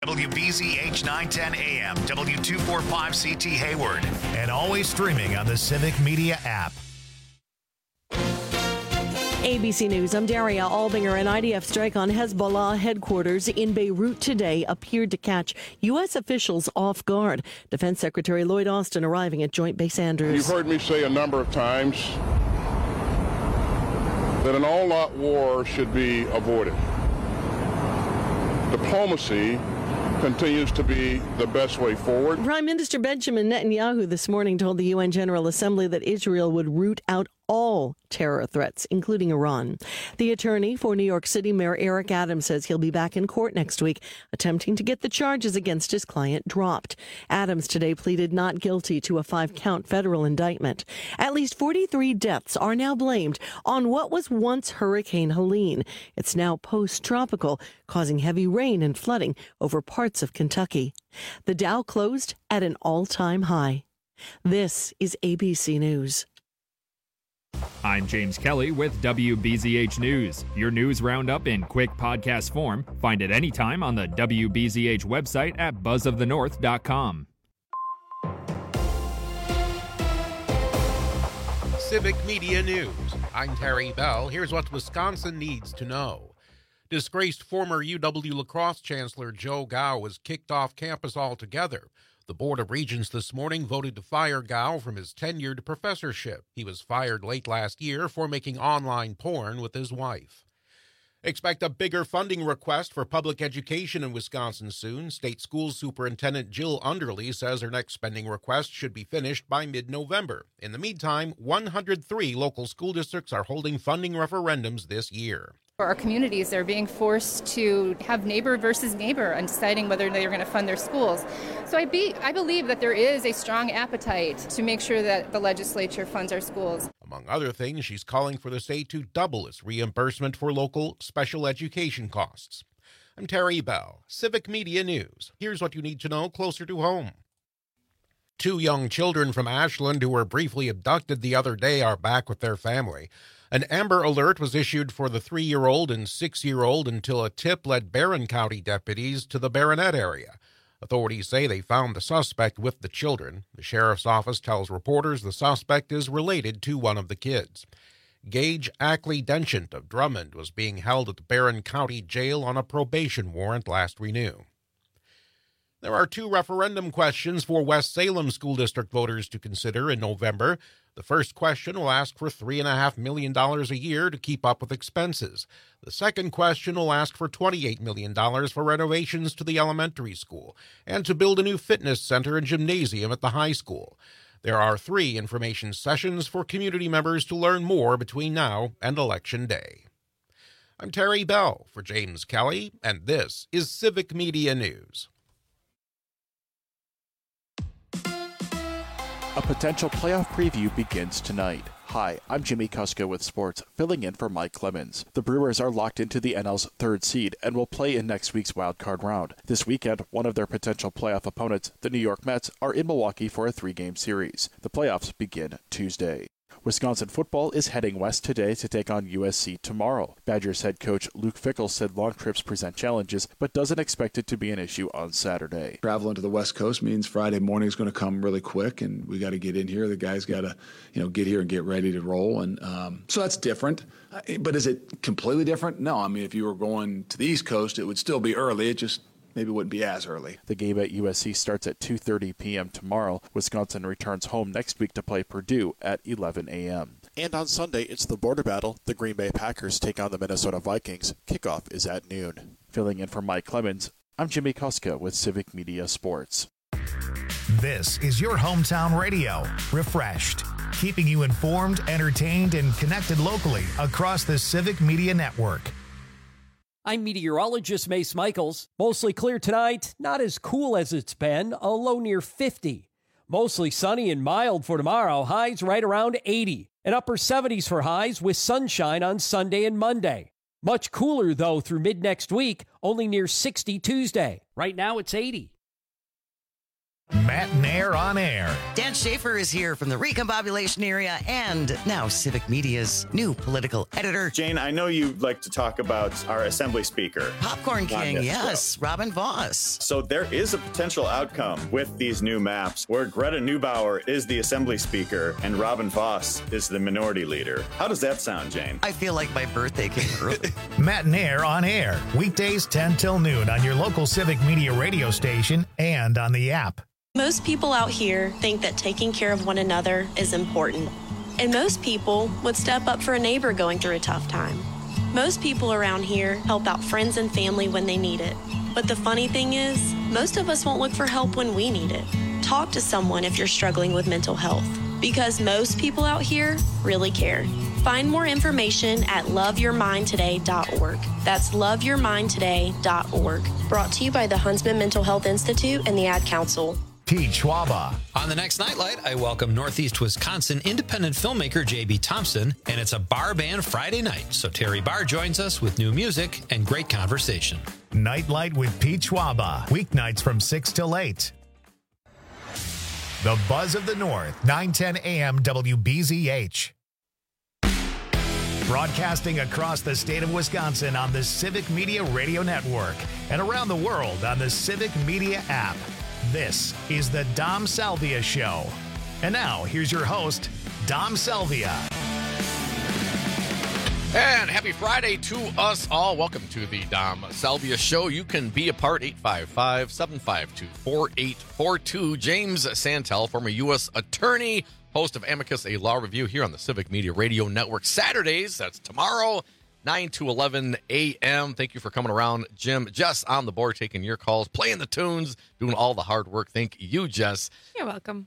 WBZH 910 AM, W245CT Hayward, and always streaming on the Civic Media app. ABC News, I'm Daria Albinger. An IDF strike on Hezbollah headquarters in Beirut today appeared to catch U.S. officials off guard. Defense Secretary Lloyd Austin arriving at Joint Base Andrews. You've heard me say a number of times that an all-out war should be avoided. Diplomacy continues to be the best way forward. Prime Minister Benjamin Netanyahu this morning told the UN General Assembly that Israel would root out all terror threats, including Iran. The attorney for New York City Mayor Eric Adams says he'll be back in court next week, attempting to get the charges against his client dropped. Adams today pleaded not guilty to a 5-count federal indictment. At least 43 deaths are now blamed on what was once Hurricane Helene. It's now post-tropical, causing heavy rain and flooding over parts of Kentucky. The Dow closed at an all-time high. This is ABC News. I'm James Kelly with WBZH News. Your news roundup in quick podcast form. Find it anytime on the WBZH website at buzzofthenorth.com. Civic Media News. I'm Terry Bell. Here's what Wisconsin needs to know. Disgraced former UW La Crosse Chancellor Joe Gow was kicked off campus altogether. The Board of Regents this morning voted to fire Gow from his tenured professorship. He was fired late last year for making online porn with his wife. Expect a bigger funding request for public education in Wisconsin soon. State School Superintendent Jill Underly says her next spending request should be finished by mid-November. In the meantime, 103 local school districts are holding funding referendums this year. For our communities, they're being forced to have neighbor versus neighbor and deciding whether they're going to fund their schools. So I believe that there is a strong appetite to make sure that the legislature funds our schools. Among other things, she's calling for the state to double its reimbursement for local special education costs. I'm Terry Bell, Civic Media News. Here's what you need to know closer to home. 2 young children from Ashland who were briefly abducted the other day are back with their family. An Amber Alert was issued for the 3-year-old and 6-year-old until a tip led Barron County deputies to the Baronet area. Authorities say they found the suspect with the children. The sheriff's office tells reporters the suspect is related to one of the kids. Gage Ackley Denchant of Drummond was being held at the Barron County Jail on a probation warrant last renew. There are 2 referendum questions for West Salem School District voters to consider in November. The first question will ask for $3.5 million a year to keep up with expenses. The second question will ask for $28 million for renovations to the elementary school and to build a new fitness center and gymnasium at the high school. There are 3 information sessions for community members to learn more between now and Election Day. I'm Terry Bell for James Kelly, and this is Civic Media News. A potential playoff preview begins tonight. Hi, I'm Jimmy Kuska with sports, filling in for Mike Clemens. The Brewers are locked into the NL's 3rd seed and will play in next week's wildcard round. This weekend, one of their potential playoff opponents, the New York Mets, are in Milwaukee for a 3-game series. The playoffs begin Tuesday. Wisconsin football is heading west today to take on USC tomorrow. Badgers head coach Luke Fickell said long trips present challenges, but doesn't expect it to be an issue on Saturday. Traveling to the West Coast means Friday morning is going to come really quick, and we got to get in here. The guys got to, get here and get ready to roll, and so that's different. But is it completely different? No. I mean, if you were going to the East Coast, it would still be early. It just maybe wouldn't be as early. The game at USC starts at 2:30 p.m. tomorrow. Wisconsin returns home next week to play Purdue at 11 a.m. And on Sunday, it's the border battle. The Green Bay Packers take on the Minnesota Vikings. Kickoff is at noon. Filling in for Mike Clemens, I'm Jimmy Kuska with Civic Media Sports. This is your hometown radio, refreshed, keeping you informed, entertained, and connected locally across the Civic Media Network. I'm meteorologist Mace Michaels. Mostly clear tonight, not as cool as it's been, a low near 50. Mostly sunny and mild for tomorrow, highs right around 80. And upper 70s for highs with sunshine on Sunday and Monday. Much cooler, though, through mid-next week, only near 60 Tuesday. Right now, it's 80. Matt Nair on air. Dan Schaefer is here from the Recombobulation area and now Civic Media's new political editor. Jane, I know you like to talk about our Assembly Speaker. Popcorn King, yes, Robin Vos. So there is a potential outcome with these new maps where Greta Neubauer is the Assembly Speaker and Robin Vos is the Minority Leader. How does that sound, Jane? I feel like my birthday came early. Matt Nair on air. Weekdays 10 till noon on your local Civic Media radio station and on the app. Most people out here think that taking care of one another is important. And most people would step up for a neighbor going through a tough time. Most people around here help out friends and family when they need it. But the funny thing is, most of us won't look for help when we need it. Talk to someone if you're struggling with mental health, because most people out here really care. Find more information at loveyourmindtoday.org. That's loveyourmindtoday.org. Brought to you by the Huntsman Mental Health Institute and the Ad Council. Pete Schwaba. On the next Nightlight, I welcome Northeast Wisconsin independent filmmaker J.B. Thompson, and it's a bar band Friday night. So Terry Barr joins us with new music and great conversation. Nightlight with Pete Schwaba. Weeknights from 6 till 8. The Buzz of the North, 910 AM WBZH. Broadcasting across the state of Wisconsin on the Civic Media Radio Network and around the world on the Civic Media app. This is the Dom Salvia Show. And now, here's your host, Dom Salvia. And happy Friday to us all. Welcome to the Dom Salvia Show. You can be a part, 855-752-4842. James Santel, former U.S. Attorney, host of Amicus, a law review here on the Civic Media Radio Network. Saturdays, that's tomorrow, 9 to 11 a.m. Thank you for coming around, Jim. Jess on the board, taking your calls, playing the tunes, doing all the hard work. Thank you, Jess. You're welcome.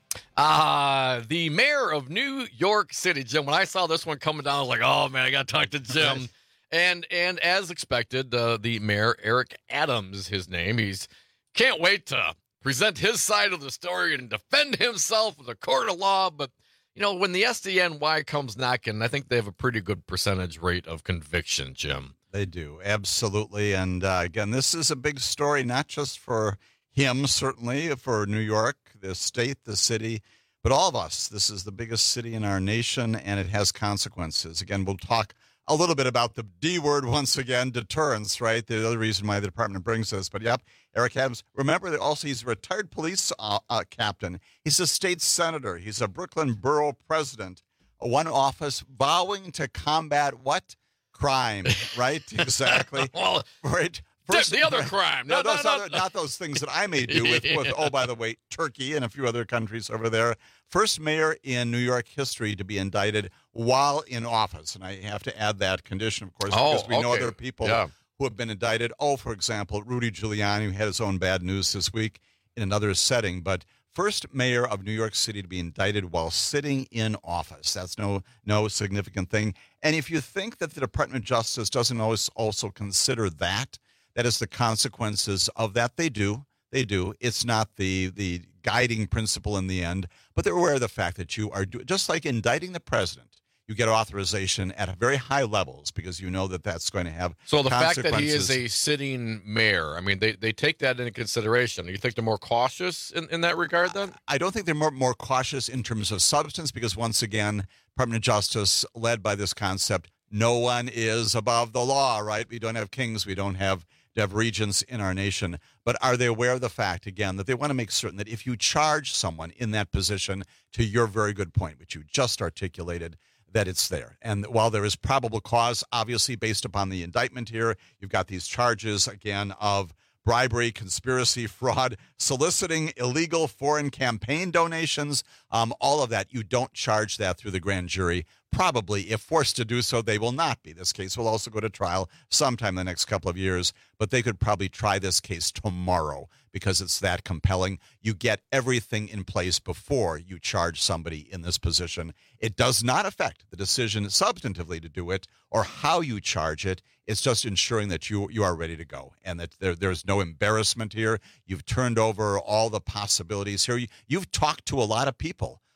The mayor of New York City, Jim, when I saw this one coming down, I was like, oh, man, I got to talk to Jim. And as expected, the mayor, Eric Adams, his name, can't wait to present his side of the story and defend himself in the court of law. But you know, when the SDNY comes knocking, I think they have a pretty good percentage rate of conviction, Jim. They do, absolutely. And again, this is a big story, not just for him, certainly, for New York, the state, the city, but all of us. This is the biggest city in our nation, and it has consequences. Again, we'll talk a little bit about the D word once again, deterrence, right? The other reason why the department brings this. But, yep, Eric Adams. Remember that also he's a retired police captain. He's a state senator. He's a Brooklyn borough president, one office vowing to combat what? Crime, right? Exactly. Well, right. First, the other crime. Not those things that I may do with, oh, by the way, Turkey and a few other countries over there. First mayor in New York history to be indicted while in office. And I have to add that condition, of course, because we know other people who have been indicted. Oh, for example, Rudy Giuliani, who had his own bad news this week in another setting. But first mayor of New York City to be indicted while sitting in office. That's no significant thing. And if you think that the Department of Justice doesn't always also consider that is the consequences of that, they do. It's not the guiding principle in the end, but they're aware of the fact that you are just like indicting the president. You get authorization at very high levels because you know that that's going to have so the fact consequences. that he is a sitting mayor, I mean, they take that into consideration. You think they're more cautious in that regard then? I don't think they're more cautious in terms of substance because, once again, Department of Justice, led by this concept, no one is above the law, right? We don't have kings. We don't have regents in our nation. But are they aware of the fact, again, that they want to make certain that if you charge someone in that position, to your very good point, which you just articulated, that it's there. And while there is probable cause, obviously, based upon the indictment here, you've got these charges, again, of bribery, conspiracy, fraud, soliciting illegal foreign campaign donations, all of that. You don't charge that through the grand jury. Probably, if forced to do so, they will not be. This case will also go to trial sometime in the next couple of years, but they could probably try this case tomorrow because it's that compelling. You get everything in place before you charge somebody in this position. It does not affect the decision substantively to do it or how you charge it. It's just ensuring that you are ready to go and that there's no embarrassment here. You've turned over all the possibilities here. You've talked to a lot of people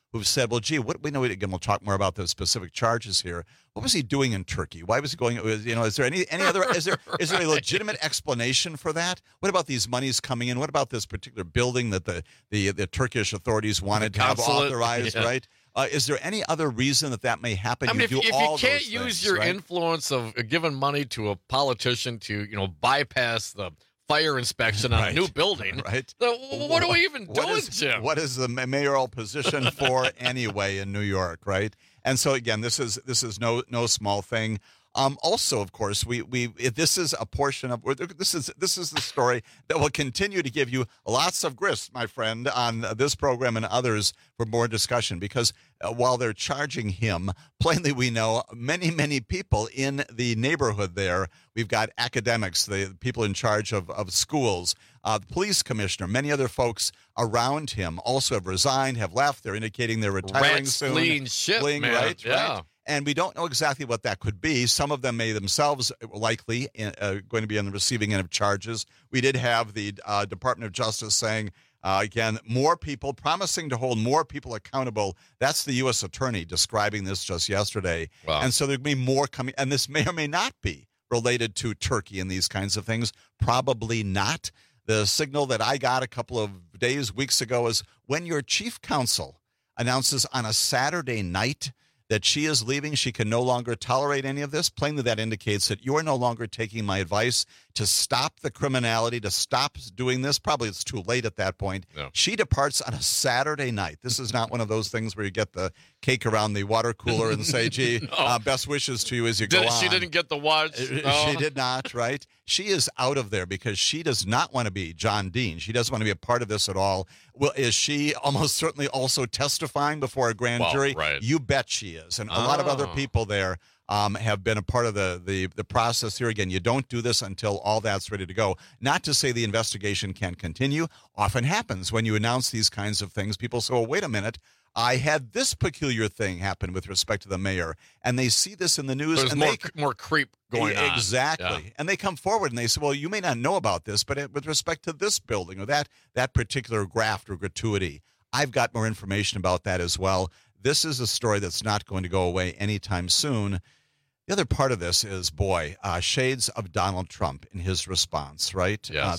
who've said, well, gee, what we know, again, we'll talk more about the specific charges here. What was he doing in Turkey? Why was he going, is there any other, is there a legitimate explanation for that? What about these monies coming in? What about this particular building that the Turkish authorities wanted to have authorized, right? Is there any other reason that may happen? I mean, if you can't use your influence of giving money to a politician to, bypass the fire inspection on a new building, right? What are we even doing, Jim? What is the mayoral position for anyway in New York, right? And so again, this is no small thing. Also, of course, this is a portion of this is the story that will continue to give you lots of grist, my friend, on this program and others for more discussion. Because while they're charging him, plainly we know many people in the neighborhood there. We've got academics, the people in charge of schools, the police commissioner, many other folks around him also have resigned, have left. They're indicating they're retiring soon. Fleeing, man. Right, yeah. Right. And we don't know exactly what that could be. Some of them may themselves likely going to be on the receiving end of charges. We did have the Department of Justice saying, again, more people, promising to hold more people accountable. That's the U.S. Attorney describing this just yesterday. Wow. And so there'll be more coming. And this may or may not be related to Turkey and these kinds of things. Probably not. The signal that I got a couple of weeks ago is when your chief counsel announces on a Saturday night that she is leaving, she can no longer tolerate any of this. Plainly, that indicates that you are no longer taking my advice to stop the criminality, to stop doing this. Probably it's too late at that point. No. She departs on a Saturday night. This is not one of those things where you get the cake around the water cooler and say, gee, best wishes to you as you go on. She didn't get the watch. No. She did not, right? She is out of there because she does not want to be John Dean. She doesn't want to be a part of this at all. Well, is she almost certainly also testifying before a grand jury? Right. You bet she is. And a lot of other people there have been a part of the process here. Again, you don't do this until all that's ready to go. Not to say the investigation can't continue. Often happens when you announce these kinds of things. People say, well, wait a minute. I had this peculiar thing happen with respect to the mayor, and they see this in the news. There's and more creep going on. Exactly. Yeah. And they come forward and they say, well, you may not know about this, but with respect to this building or that particular graft or gratuity, I've got more information about that as well. This is a story that's not going to go away anytime soon. The other part of this is, shades of Donald Trump in his response, right? Yes.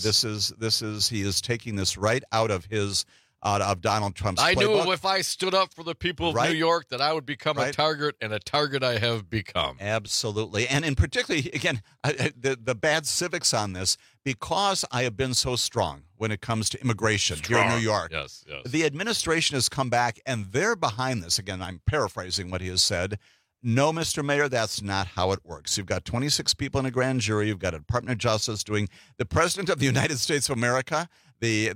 He is taking this right out of Donald Trump's playbook. I knew if I stood up for the people of New York that I would become a target, and a target I have become. Absolutely. And in particularly, again, the bad civics on this, because I have been so strong when it comes to immigration here in New York. Yes. The administration has come back, and they're behind this. Again, I'm paraphrasing what he has said. No, Mr. Mayor, that's not how it works. You've got 26 people in a grand jury. You've got a Department of Justice doing the President of the United States of America. The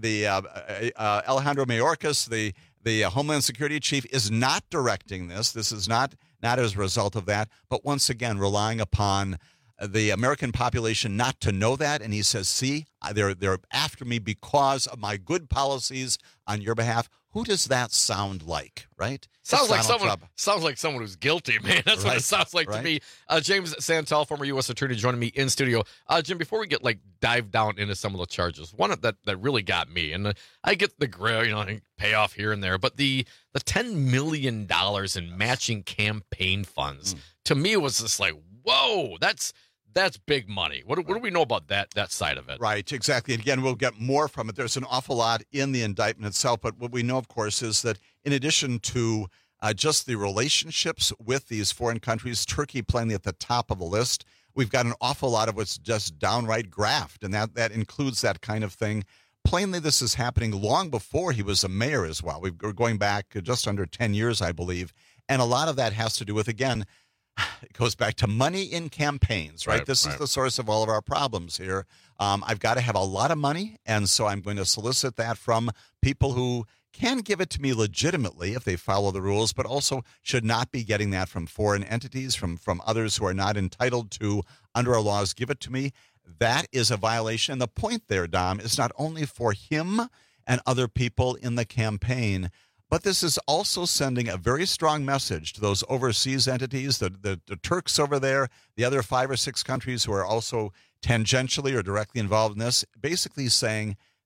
Alejandro Mayorkas, the Homeland Security Chief, is not directing this. This is not as a result of that, but once again, relying upon the American population not to know that. And he says, see, they're after me because of my good policies on your behalf. Who does that sound like, right? Sounds like someone who's guilty, man. That's what it sounds like to me. James Santel, former U.S. Attorney, joining me in studio. Jim, before we get dive down into some of the charges, one that really got me, and I get the payoff here and there, but the $10 million in matching campaign funds to me was just like, whoa, that's big money. What do we know about that side of it? Right, exactly. And again, we'll get more from it. There's an awful lot in the indictment itself, but what we know, of course, is that in addition to just the relationships with these foreign countries, Turkey plainly at the top of the list, we've got an awful lot of what's just downright graft, and that includes that kind of thing. Plainly, this is happening long before he was a mayor as well. We're going back just under 10 years, I believe, and a lot of that has to do with, again, it goes back to money in campaigns, right? This is the source of all of our problems here. I've got to have a lot of money, and so I'm going to solicit that from people who can give it to me legitimately if they follow the rules, but also should not be getting that from foreign entities, from others who are not entitled to, under our laws, give it to me. That is a violation. And the point there, Dom, is not only for him and other people in the campaign, but this is also sending a very strong message to those overseas entities, the Turks over there, the other 5 or 6 countries who are also tangentially or directly involved in this, basically saying,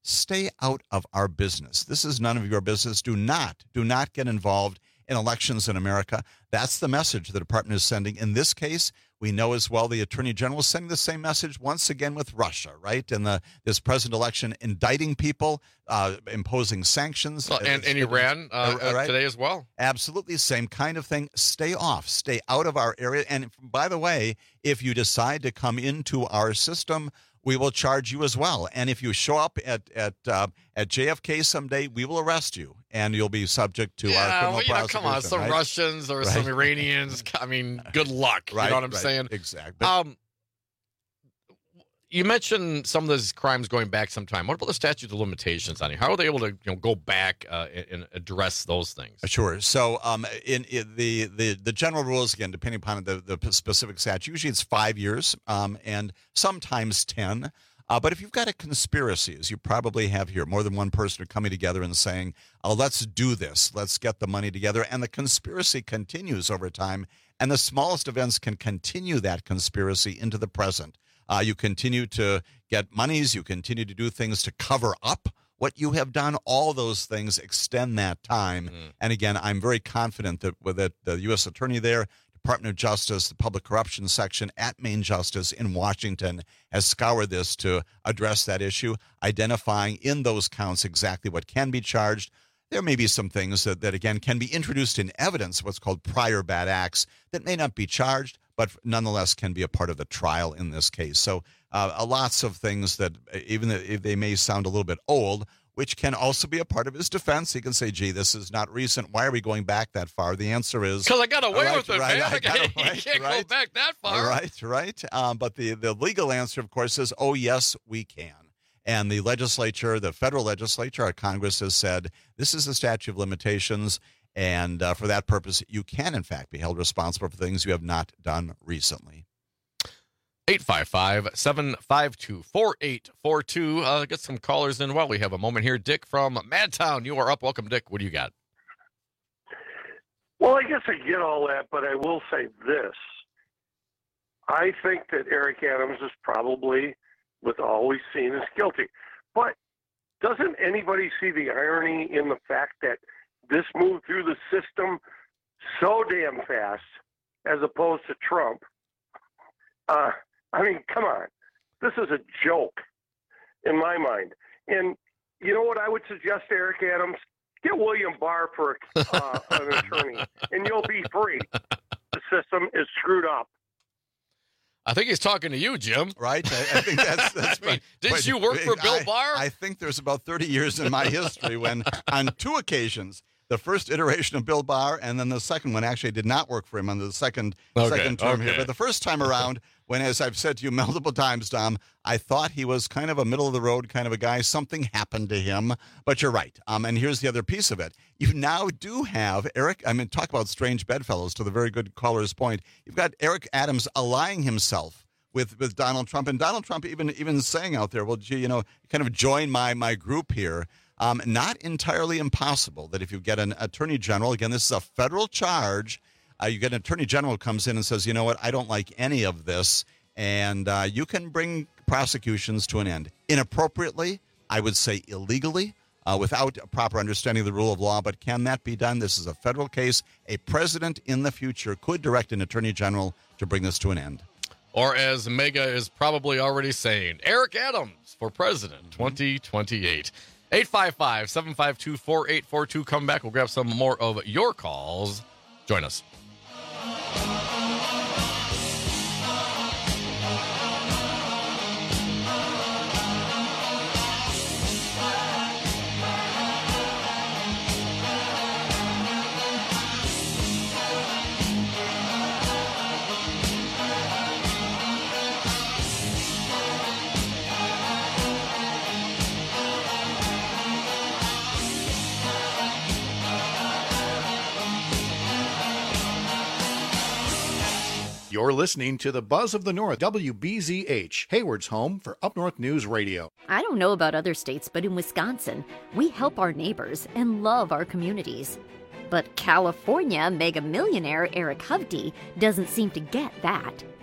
stay out of our business. This is none of your business. Do not get involved in elections in America. That's the message the department is sending. In this case, we know as well the Attorney General is sending the same message once again with Russia, right? And this present election, indicting people, imposing sanctions. And Iran right? Today as well. Absolutely, same kind of thing. Stay off. Stay out of our area. And by the way, if you decide to come into our system, we will charge you as well. And if you show up at JFK someday, we will arrest you, and you'll be subject to our criminal prosecution. Come on, some right? Russians or some Iranians. I mean, good luck. Right, you know what I'm saying? Exactly. You mentioned some of those crimes going back some time. What about the statute of limitations on it? How are they able to go back and address those things? Sure. So in the general rules, again, depending upon the specific statute, usually it's 5 years and sometimes 10. But if you've got a conspiracy, as you probably have here, more than one person are coming together and saying, let's do this, let's get the money together, and the conspiracy continues over time, and the smallest events can continue that conspiracy into the present. You continue to get monies. You continue to do things to cover up what you have done. All those things extend that time. And again, I'm very confident that with the U.S. Attorney there, Department of Justice, the Public Corruption Section at Main Justice in Washington has scoured this to address that issue, identifying in those counts exactly what can be charged. There may be some things that again, can be introduced in evidence, what's called prior bad acts, that may not be charged, but nonetheless can be a part of the trial in this case. So lots of things that, even if they may sound a little bit old, which can also be a part of his defense. He can say, gee, this is not recent. Why are we going back that far? The answer is... Because I got away with it, right, man. You can't go back that far. Right. But the legal answer, of course, is, oh, yes, we can. And the legislature, the federal legislature, our Congress has said, this is a statute of limitations. And for that purpose, you can, in fact, be held responsible for things you have not done recently. 855-752-4842. Get some callers in while we have a moment here. Dick from Madtown, you are up. Welcome, Dick. What do you got? Well, I guess I get all that, but I will say this. I think that Eric Adams is probably, with all we've seen, is guilty. But doesn't anybody see the irony in the fact that this moved through the system so damn fast as opposed to Trump? I mean, come on. This is a joke in my mind. And you know what I would suggest to Eric Adams? Get William Barr for an attorney, and you'll be free. The system is screwed up. I think he's talking to you, Jim. Right? I think that's I mean, didn't you work for Bill Barr? I think there's about 30 years in my history when, on two occasions, the first iteration of Bill Barr and then the second one actually did not work for him on the second term here. But the first time around, when, as I've said to you multiple times, Dom, I thought he was kind of a middle-of-the-road kind of a guy. Something happened to him. But you're right. And here's the other piece of it. You now do have Eric, talk about strange bedfellows, to the very good caller's point. You've got Eric Adams allying himself with Donald Trump, and Donald Trump even saying out there, well, gee, kind of join my group here. Not entirely impossible that if you get an attorney general, again, this is a federal charge, you get an attorney general who comes in and says, you know what, I don't like any of this, and you can bring prosecutions to an end. Inappropriately, I would say illegally, without a proper understanding of the rule of law, but can that be done? This is a federal case. A president in the future could direct an attorney general to bring this to an end. Or as Mega is probably already saying, Eric Adams for president 2028. 855-752-4842. Come back. We'll grab some more of your calls. Join us. You're listening to the Buzz of the North, WBZH, Hayward's home for Up North News Radio. I don't know about other states, but in Wisconsin, we help our neighbors and love our communities. But California mega millionaire Eric Hovde doesn't seem to get that.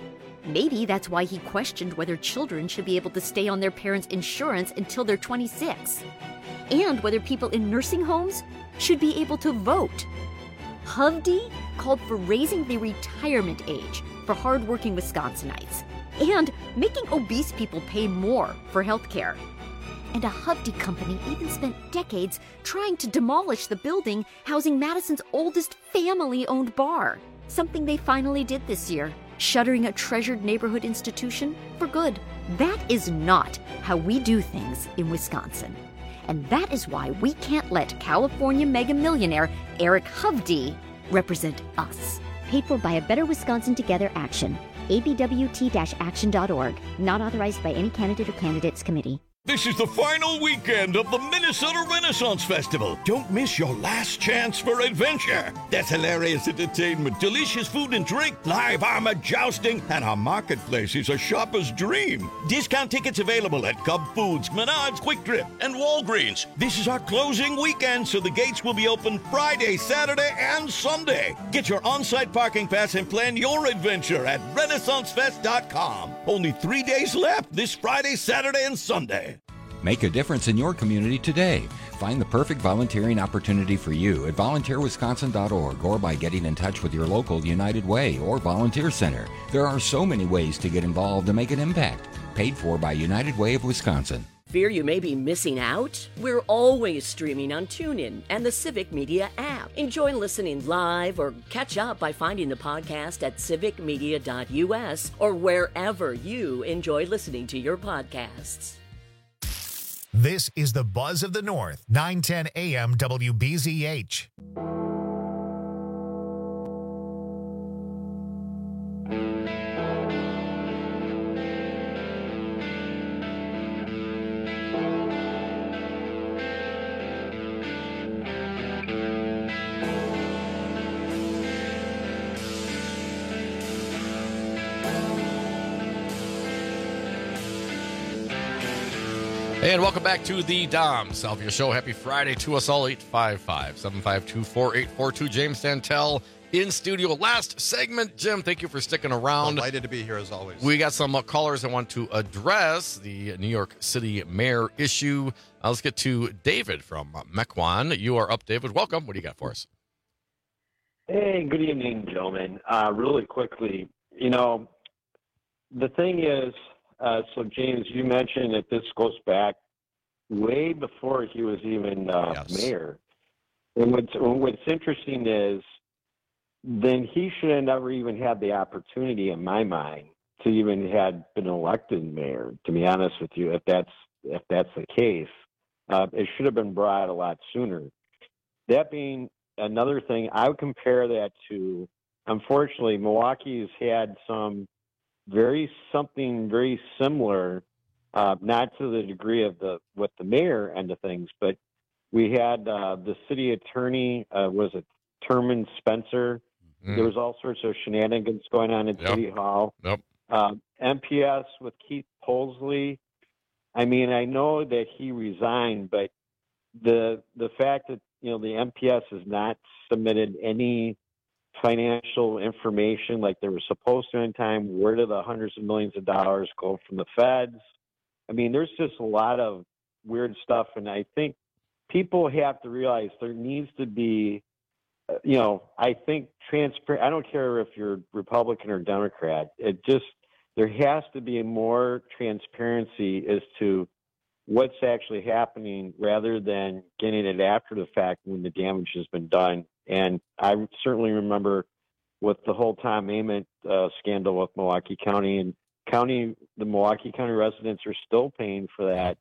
Maybe that's why he questioned whether children should be able to stay on their parents' insurance until they're 26, and whether people in nursing homes should be able to vote. Hovde called for raising the retirement age for hardworking Wisconsinites and making obese people pay more for health care. And a Hovde company even spent decades trying to demolish the building housing Madison's oldest family-owned bar, something they finally did this year, shuttering a treasured neighborhood institution for good. That is not how we do things in Wisconsin. And that is why we can't let California mega millionaire Eric Hovde represent us. Paid for by a Better Wisconsin Together Action. abwt-action.org. Not authorized by any candidate or candidates committee. This is the final weekend of the Minnesota Renaissance Festival. Don't miss your last chance for adventure. There's hilarious entertainment, delicious food and drink, live armor jousting, and our marketplace is a shopper's dream. Discount tickets available at Cub Foods, Menards, Quick Trip, and Walgreens. This is our closing weekend, so the gates will be open Friday, Saturday, and Sunday. Get your on-site parking pass and plan your adventure at RenaissanceFest.com. Only 3 days left this Friday, Saturday, and Sunday. Make a difference in your community today. Find the perfect volunteering opportunity for you at volunteerwisconsin.org or by getting in touch with your local United Way or Volunteer Center. There are so many ways to get involved and make an impact. Paid for by United Way of Wisconsin. Fear you may be missing out? We're always streaming on TuneIn and the Civic Media app. Enjoy listening live or catch up by finding the podcast at civicmedia.us or wherever you enjoy listening to your podcasts. This is the Buzz of the North, 910 AM WBZH. And welcome back to the Dom Salvia Show. Happy Friday to us all. 855-752-4842. James Santel in studio. Last segment. Jim, thank you for sticking around. Delighted to be here as always. We got some callers I want to address. The New York City mayor issue. Let's get to David from Mequon. You are up, David. Welcome. What do you got for us? Hey, good evening, gentlemen. Really quickly, the thing is, so James, you mentioned that this goes back way before he was even mayor. And what's interesting is then he should have never even had the opportunity, in my mind, to even had been elected mayor, to be honest with you, if that's the case. It should have been brought a lot sooner. That being another thing, I would compare that to, unfortunately, Milwaukee's had something very similar, not to the degree of with the mayor end of things, but we had the city attorney, was it Terman Spencer? Mm. There was all sorts of shenanigans going on in City Hall. Yep. MPS with Keith Polsley. I mean, I know that he resigned, but the fact that, the MPS has not submitted any financial information like they were supposed to in time, where do the hundreds of millions of dollars go from the feds? I mean, there's just a lot of weird stuff, and I think people have to realize there needs to be, I think transparent. I don't care if you're Republican or Democrat. There has to be more transparency as to what's actually happening rather than getting it after the fact when the damage has been done. And I certainly remember with the whole Tom Ament scandal with Milwaukee County, and the Milwaukee County residents are still paying for that,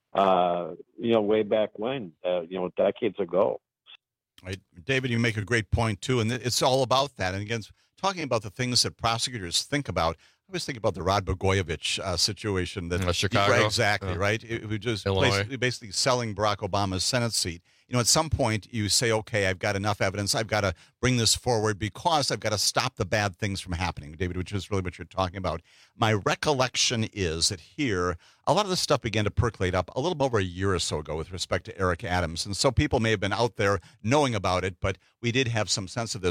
way back when, decades ago. Right. David, you make a great point, too, and it's all about that. And again, talking about the things that prosecutors think about, I always think about the Rod Blagojevich situation. Chicago. Right, exactly, right? It was just basically selling Barack Obama's Senate seat. At some point you say, okay, I've got enough evidence. I've got to bring this forward because I've got to stop the bad things from happening, David, which is really what you're talking about. My recollection is that here, a lot of this stuff began to percolate up a little over a year or so ago with respect to Eric Adams. And so people may have been out there knowing about it, but we did have some sense of this.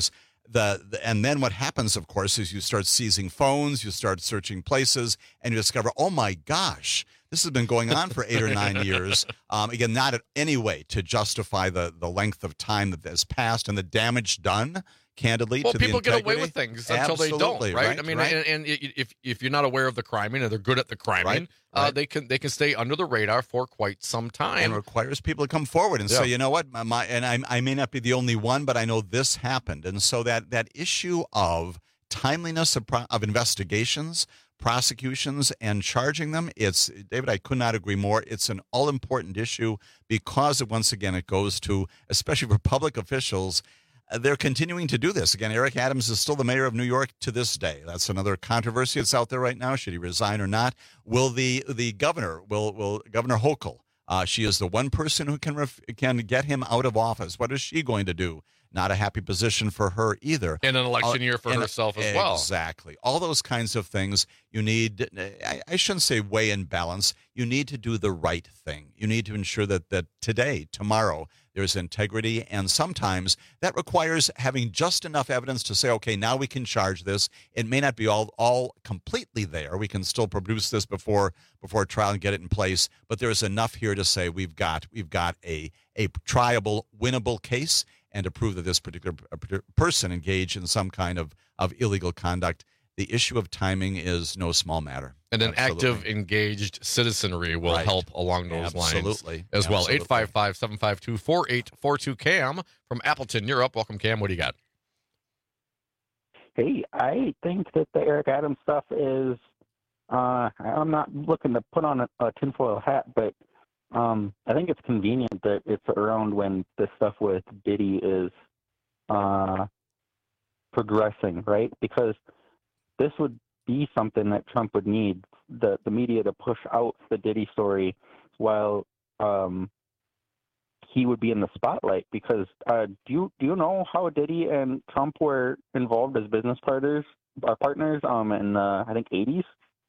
And then what happens, of course, is you start seizing phones, you start searching places, and you discover, oh my gosh, this has been going on for 8 or 9 years. Again, not in any way to justify the length of time that has passed and the damage done. Candidly, well, to the people integrity. get away with things until they don't, right? I mean, and if you're not aware of the criming and they're good at the criming, they can stay under the radar for quite some time. And requires people to come forward and say, you know what, I may not be the only one, but I know this happened. And so that issue of timeliness of investigations, prosecutions, and charging them, David, I could not agree more. It's an all-important issue because, once again, it goes to, especially for public officials, they're continuing to do this. Again, Eric Adams is still the mayor of New York to this day. That's another controversy that's out there right now. Should he resign or not? Will the governor, will Governor Hochul, she is the one person who can get him out of office. What is she going to do? Not a happy position for her either. In an election year for herself as well. Exactly. All those kinds of things you need, I shouldn't say weigh and balance. You need to do the right thing. You need to ensure that today, tomorrow, there's integrity, and sometimes that requires having just enough evidence to say, okay, now we can charge this. It may not be all completely there. We can still produce this before trial and get it in place, but there's enough here to say we've got a triable, winnable case, and to prove that this particular person engaged in some kind of illegal conduct. The issue of timing is no small matter. And an active, engaged citizenry will help along those lines as well. 855-752-4842. Cam from Appleton, you're up. Welcome, Cam. What do you got? Hey, I think that the Eric Adams stuff is, I'm not looking to put on a tinfoil hat, but I think it's convenient that it's around when this stuff with Diddy is progressing, right? Because this would be something that Trump would need, the media to push out the Diddy story while he would be in the spotlight. Because do you know how Diddy and Trump were involved as business partners in I think 80s?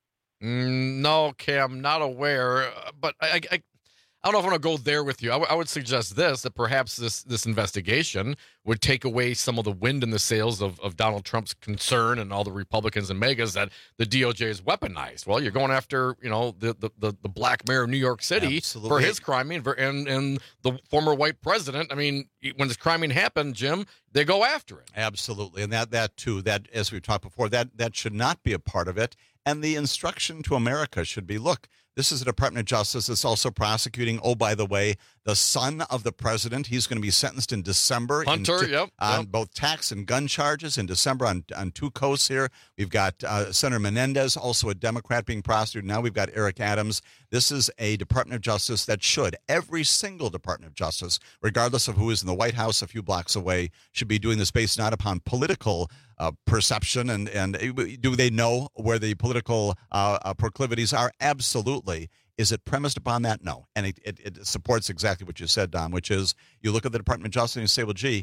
No, Cam, not aware. But I don't know if I want to go there with you. I would suggest that perhaps this investigation would take away some of the wind in the sails of Donald Trump's concern and all the Republicans and megas that the DOJ is weaponized. Well, you're going after, the black mayor of New York City for his criming and the former white president. I mean, when this criming happened, Jim, they go after it. Absolutely. And that too, as we've talked before, that should not be a part of it. And the instruction to America should be, look, this is the Department of Justice that's also prosecuting, oh, by the way, the son of the president. He's going to be sentenced in December. Hunter, on both tax and gun charges in December on two coasts here. We've got Senator Menendez, also a Democrat, being prosecuted. Now we've got Eric Adams. This is a Department of Justice that should, every single Department of Justice, regardless of who is in the White House a few blocks away, should be doing this based not upon political perception and do they know where the political proclivities are? Absolutely. Is it premised upon that? No. And it supports exactly what you said, Don, which is you look at the Department of Justice and you say, well, gee,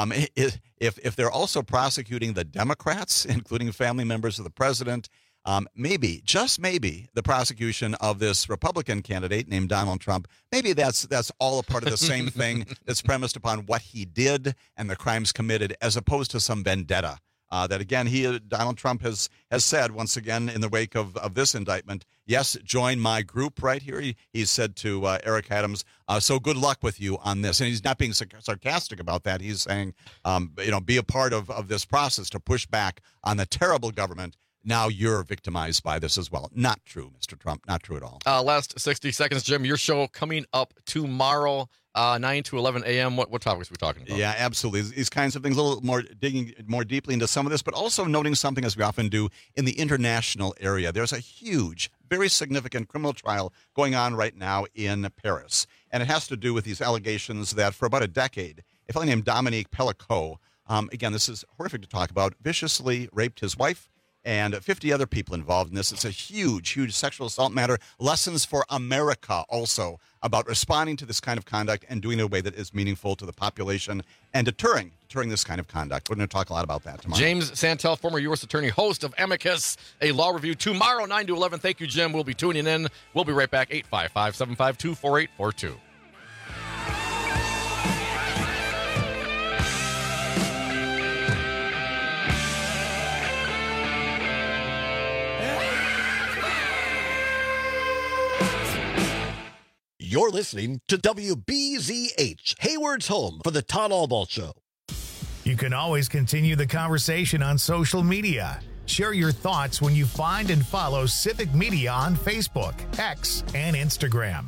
if they're also prosecuting the Democrats, including family members of the president, maybe, just maybe, the prosecution of this Republican candidate named Donald Trump, maybe that's all a part of the same thing that's premised upon what he did and the crimes committed, as opposed to some vendetta. That, again, Donald Trump has said, once again, in the wake of this indictment, yes, join my group right here. He said to Eric Adams, so good luck with you on this. And he's not being sarcastic about that. He's saying, be a part of this process to push back on the terrible government. Now you're victimized by this as well. Not true, Mr. Trump. Not true at all. Last 60 seconds, Jim. Your show coming up tomorrow, 9 to 11 a.m. What topics are we talking about? Yeah, absolutely. These kinds of things, a little more digging more deeply into some of this, but also noting something, as we often do, in the international area. There's a huge, very significant criminal trial going on right now in Paris. And it has to do with these allegations that for about a decade, a fellow named Dominique Pellicot, again, this is horrific to talk about, viciously raped his wife and 50 other people involved in this. It's a huge, huge sexual assault matter. Lessons for America also about responding to this kind of conduct and doing it in a way that is meaningful to the population and deterring this kind of conduct. We're going to talk a lot about that tomorrow. James Santel, former U.S. Attorney, host of Amicus, a law review tomorrow, 9 to 11. Thank you, Jim. We'll be tuning in. We'll be right back, 855-752-4842. You're listening to WBZH, Hayward's home for the Todd Albaugh Show. You can always continue the conversation on social media. Share your thoughts when you find and follow Civic Media on Facebook, X, and Instagram.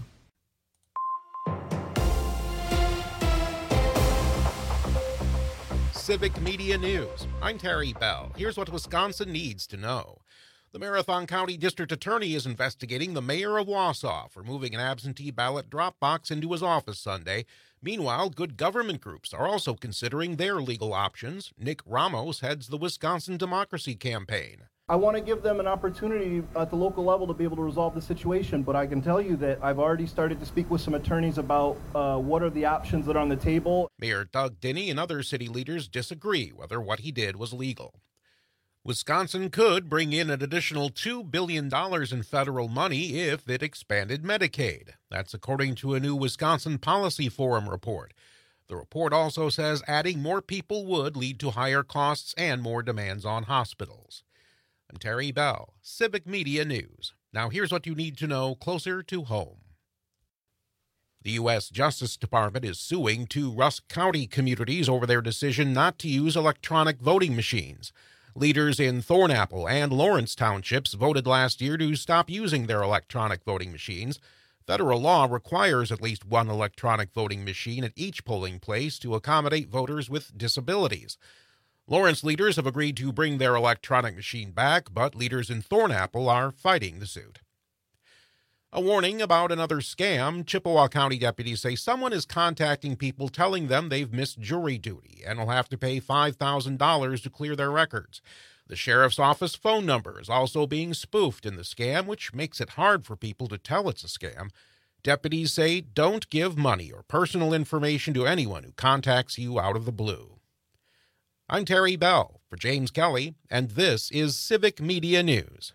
Civic Media News. I'm Terry Bell. Here's what Wisconsin needs to know. The Marathon County District Attorney is investigating the mayor of Wausau for moving an absentee ballot drop box into his office Sunday. Meanwhile, good government groups are also considering their legal options. Nick Ramos heads the Wisconsin Democracy Campaign. I want to give them an opportunity at the local level to be able to resolve the situation, but I can tell you that I've already started to speak with some attorneys about what are the options that are on the table. Mayor Doug Dinney and other city leaders disagree whether what he did was legal. Wisconsin could bring in an additional $2 billion in federal money if it expanded Medicaid. That's according to a new Wisconsin Policy Forum report. The report also says adding more people would lead to higher costs and more demands on hospitals. I'm Terry Bell, Civic Media News. Now here's what you need to know closer to home. The U.S. Justice Department is suing two Rusk County communities over their decision not to use electronic voting machines. Leaders in Thornapple and Lawrence Townships voted last year to stop using their electronic voting machines. Federal law requires at least one electronic voting machine at each polling place to accommodate voters with disabilities. Lawrence leaders have agreed to bring their electronic machine back, but leaders in Thornapple are fighting the suit. A warning about another scam. Chippewa County deputies say someone is contacting people telling them they've missed jury duty and will have to pay $5,000 to clear their records. The sheriff's office phone number is also being spoofed in the scam, which makes it hard for people to tell it's a scam. Deputies say don't give money or personal information to anyone who contacts you out of the blue. I'm Terry Bell for James Kelly, and this is Civic Media News.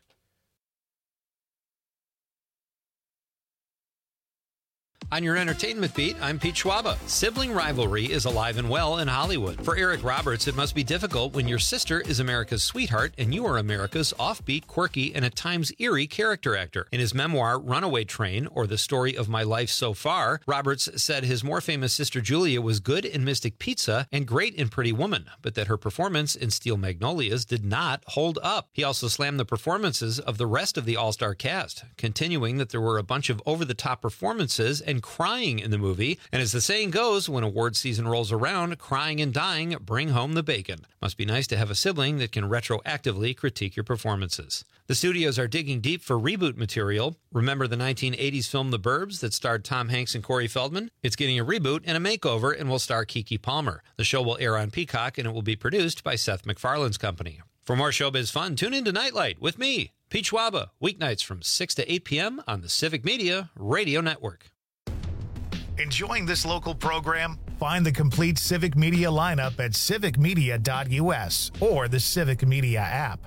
On your entertainment beat, I'm Pete Schwaba. Sibling rivalry is alive and well in Hollywood. For Eric Roberts, it must be difficult when your sister is America's sweetheart and you are America's offbeat, quirky, and at times eerie character actor. In his memoir, Runaway Train, or The Story of My Life So Far, Roberts said his more famous sister Julia was good in Mystic Pizza and great in Pretty Woman, but that her performance in Steel Magnolias did not hold up. He also slammed the performances of the rest of the all-star cast, continuing that there were a bunch of over-the-top performances and crying in the movie, and as the saying goes, when award season rolls around, crying and dying bring home the bacon. Must be nice to have a sibling that can retroactively critique your performances. The studios are digging deep for reboot material. Remember the 1980s film The Burbs that starred Tom Hanks and Corey Feldman? It's getting a reboot and a makeover and will star Keke Palmer. The show will air on Peacock and it will be produced by Seth MacFarlane's company. For more showbiz fun, tune in to Nightlight with me, Pete Schwaba, weeknights from 6 to 8 p.m. on the Civic Media Radio Network. Enjoying this local program? Find the complete Civic Media lineup at civicmedia.us or the Civic Media app.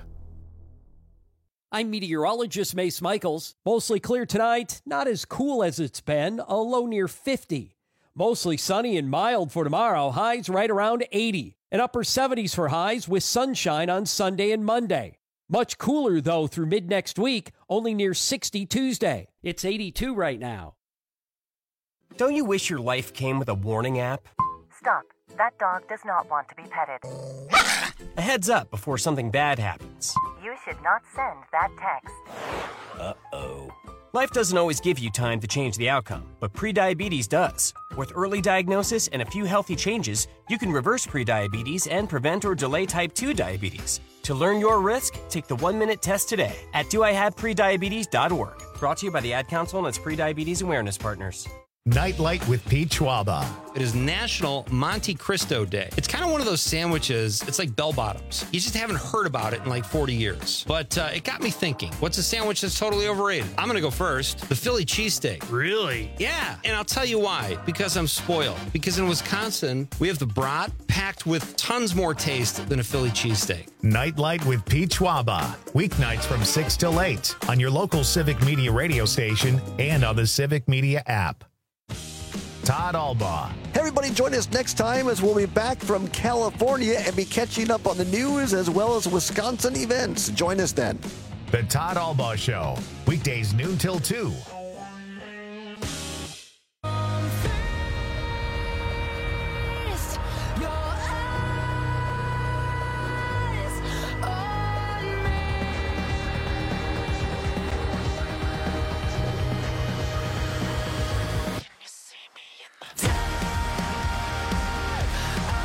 I'm meteorologist Mace Michaels. Mostly clear tonight, not as cool as it's been, a low near 50. Mostly sunny and mild for tomorrow, highs right around 80. And upper 70s for highs with sunshine on Sunday and Monday. Much cooler, though, through mid-next week, only near 60 Tuesday. It's 82 right now. Don't you wish your life came with a warning app? Stop. That dog does not want to be petted. A heads up before something bad happens. You should not send that text. Uh-oh. Life doesn't always give you time to change the outcome, but prediabetes does. With early diagnosis and a few healthy changes, you can reverse prediabetes and prevent or delay type 2 diabetes. To learn your risk, take the 1-minute test today at doihaveprediabetes.org. Brought to you by the Ad Council and its Prediabetes Awareness Partners. Nightlight with Pete Schwaba. It is National Monte Cristo Day. It's kind of one of those sandwiches, it's like bell bottoms. You just haven't heard about it in like 40 years. But it got me thinking, what's a sandwich that's totally overrated? I'm going to go first. The Philly cheesesteak. Really? Yeah, and I'll tell you why. Because I'm spoiled. Because in Wisconsin, we have the brat packed with tons more taste than a Philly cheesesteak. Nightlight with Pete Schwaba. Weeknights from 6 till 8 on your local Civic Media radio station and on the Civic Media app. Todd Albaugh. Hey everybody, join us next time as we'll be back from California and be catching up on the news as well as Wisconsin events. Join us then. The Todd Albaugh Show. Weekdays noon till 2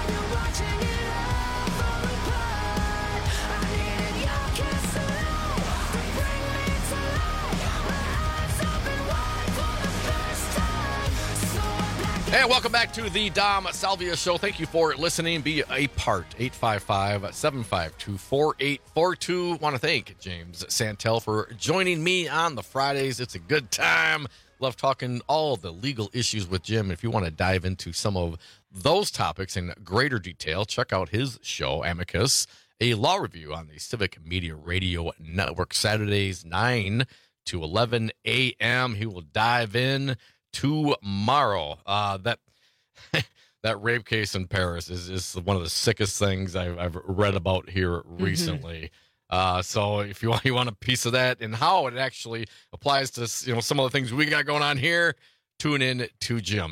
And welcome back to the Dom Salvia Show. Thank you for listening. Be a part. 855-752-4842. Want to thank James Santel for joining me on the Fridays. It's a good time. Love talking all the legal issues with Jim. If you want to dive into some of those topics in greater detail, check out his show, Amicus, a law review on the Civic Media Radio Network, Saturdays 9 to 11 a.m. He will dive in tomorrow. That rape case in Paris is one of the sickest things I've read about here recently. So if you want a piece of that and how it actually applies to some of the things we got going on here, tune in to Jim.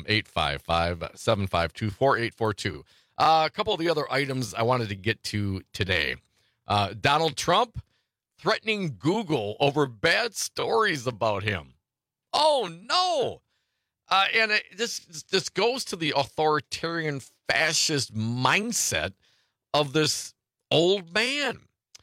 855-752-4842. A couple of the other items I wanted to get to today. Donald Trump threatening Google over bad stories about him. Oh no! And this goes to the authoritarian fascist mindset of this old man.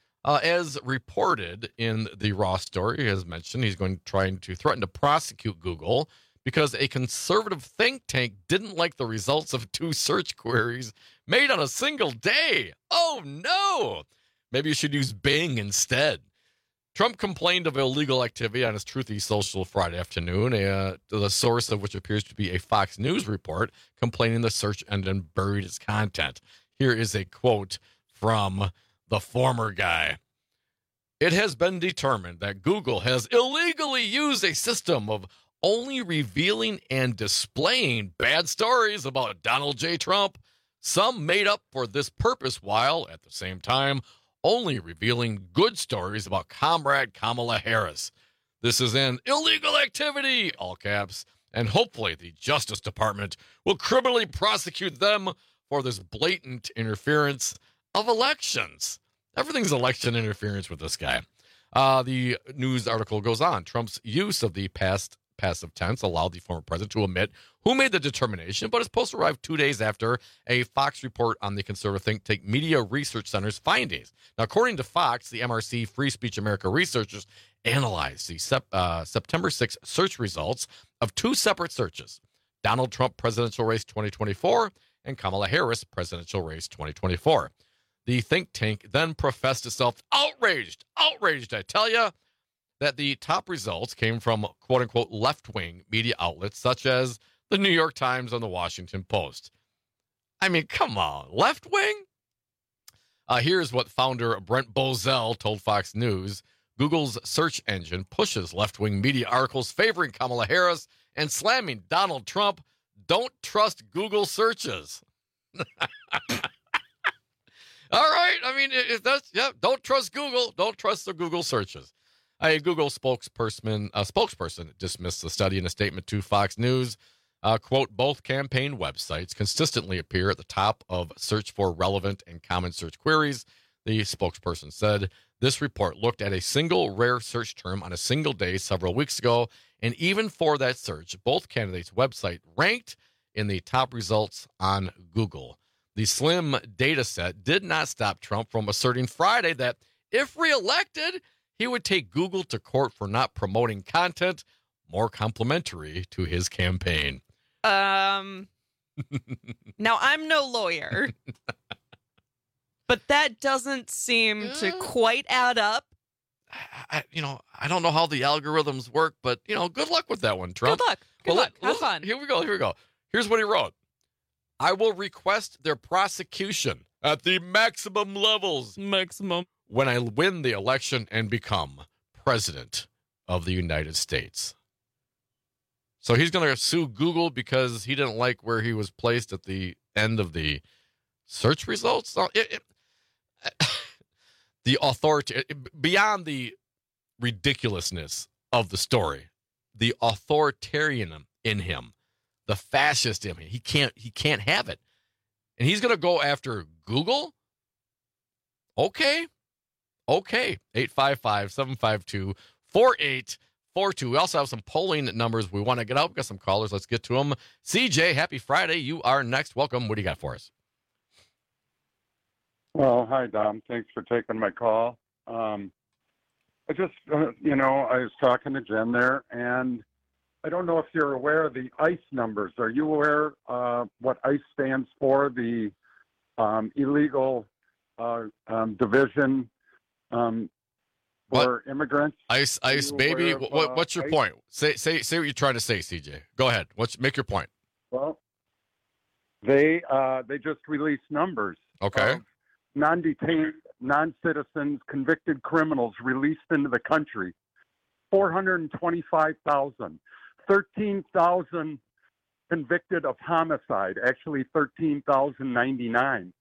As reported in the Raw story, he has mentioned he's trying to threaten to prosecute Google because a conservative think tank didn't like the results of 2 search queries made on a single day. Oh, no. Maybe you should use Bing instead. Trump complained of illegal activity on his Truthy Social Friday afternoon, the source of which appears to be a Fox News report complaining the search engine buried its content. Here is a quote from the former guy. It has been determined that Google has illegally used a system of only revealing and displaying bad stories about Donald J. Trump, some made up for this purpose, while at the same time only revealing good stories about Comrade Kamala Harris. This is an illegal activity, all caps, and hopefully the Justice Department will criminally prosecute them for this blatant interference of elections. Everything's election interference with this guy. The news article goes on. Trump's use of the past passive tense allowed the former president to admit who made the determination, but his post arrived 2 days after a Fox report on the conservative think tank Media Research Center's findings. Now, according to Fox, the MRC Free Speech America researchers analyzed the September 6th search results of 2 separate searches, Donald Trump presidential race 2024 and Kamala Harris presidential race 2024. The think tank then professed itself outraged, I tell you, that the top results came from quote-unquote left-wing media outlets such as the New York Times and the Washington Post. I mean, come on, left-wing? Here's what founder Brent Bozell told Fox News. Google's search engine pushes left-wing media articles favoring Kamala Harris and slamming Donald Trump. Don't trust Google searches. All right. I mean, don't trust Google. Don't trust the Google searches. A Google spokesperson dismissed the study in a statement to Fox News. Quote, both campaign websites consistently appear at the top of search for relevant and common search queries. The spokesperson said this report looked at a single rare search term on a single day several weeks ago. And even for that search, both candidates' website ranked in the top results on Google. The slim data set did not stop Trump from asserting Friday that if reelected, he would take Google to court for not promoting content more complimentary to his campaign. Now, I'm no lawyer, but that doesn't seem to quite add up. I don't know how the algorithms work, but, good luck with that one, Trump. Good luck. Have fun. Here we go. Here's what he wrote. I will request their prosecution at the maximum levels. When I win the election and become president of the United States. So he's going to sue Google because he didn't like where he was placed at the end of the search results. The authority, beyond the ridiculousness of the story, the authoritarian in him, the fascist in him, he can't have it. And he's going to go after Google? Okay. 855-752-4842. We also have some polling numbers we want to get out. We've got some callers. Let's get to them. CJ, happy Friday. You are next. Welcome. What do you got for us? Well, hi, Dom. Thanks for taking my call. I just, I was talking to Jim there, and I don't know if you're aware of the ICE numbers. Are you aware what ICE stands for, the illegal division for immigrants? ICE, baby. What's your point? Say what you're trying to say, CJ. Go ahead. Make your point. Well, they just released numbers. Okay. Non-detained, non-citizens, convicted criminals released into the country. 425,000. 13,000 convicted of homicide, actually 13,099.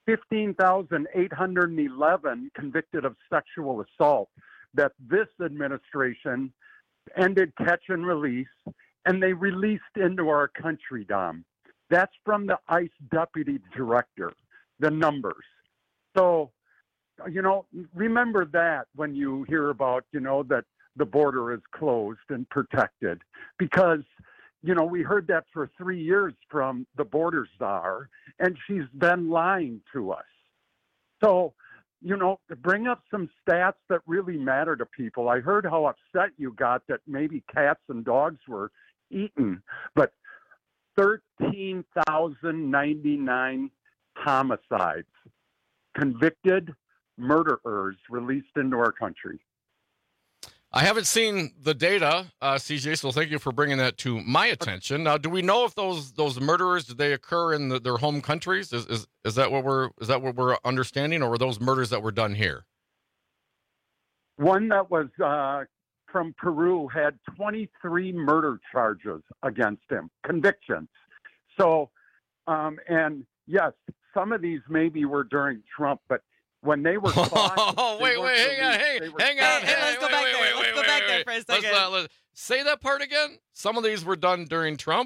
15,811 convicted of sexual assault. That this administration ended catch and release, and they released into our country, Dom. That's from the ICE deputy director, the numbers. So, remember that when you hear about, that the border is closed and protected, because, we heard that for 3 years from the border czar, and she's been lying to us. So, bring up some stats that really matter to people. I heard how upset you got that maybe cats and dogs were eaten, but 13,099 homicides, convicted murderers released into our country. I haven't seen the data, CJ, so thank you for bringing that to my attention. Now, do we know if those murderers, did they occur in their home countries? Is that what we're understanding, or were those murders that were done here? One that was from Peru had 23 murder charges against him, convictions. So, and yes, some of these maybe were during Trump, but when they were caught, hang on. Let's go back there for a second. Say that part again. Some of these were done during Trump.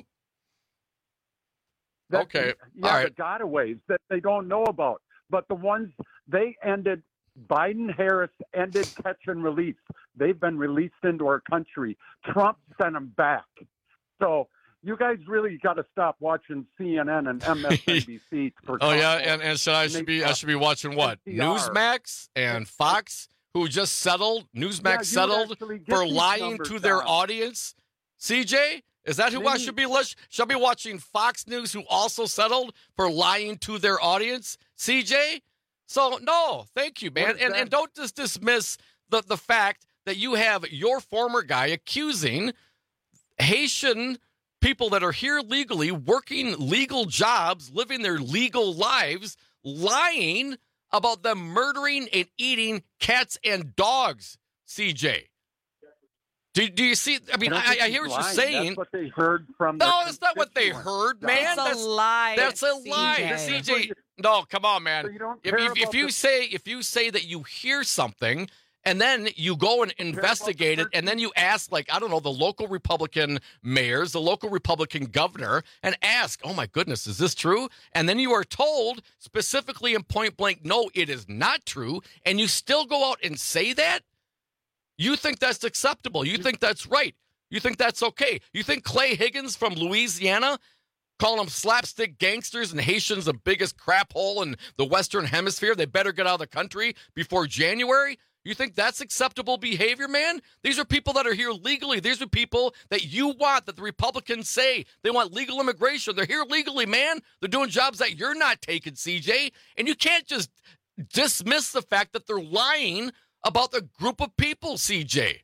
Okay, yeah, all right. The gotaways that they don't know about, but the ones they ended. Biden-Harris ended catch and release. They've been released into our country. Trump sent them back. So you guys really got to stop watching CNN and MSNBC. And I should be watching what? NPR. Newsmax and Fox, who just settled. Newsmax settled for lying to their audience. CJ, is that who I should be? Should I be watching Fox News, who also settled for lying to their audience? CJ. So, no, thank you, man. And don't just dismiss the fact that you have your former guy accusing Haitian people that are here legally, working legal jobs, living their legal lives, lying about them murdering and eating cats and dogs, CJ. Do you see? I mean, I hear what you're saying. That's what they heard from. No, that's not what they heard, man. That's a lie. That's a lie, CJ. No, come on, man. So if you say that you hear something and then you go and investigate it, and then you ask, like, I don't know, the local Republican mayors, the local Republican governor, and ask, oh my goodness, is this true? And then you are told specifically in point blank, no, it is not true, and you still go out and say that. You think that's acceptable. You think that's right. You think that's okay. You think Clay Higgins from Louisiana, calling them slapstick gangsters and Haitians the biggest crap hole in the Western Hemisphere, they better get out of the country before January? You think that's acceptable behavior, man? These are people that are here legally. These are people that you want, that the Republicans say they want legal immigration. They're here legally, man. They're doing jobs that you're not taking, CJ. And you can't just dismiss the fact that they're lying about the group of people, CJ.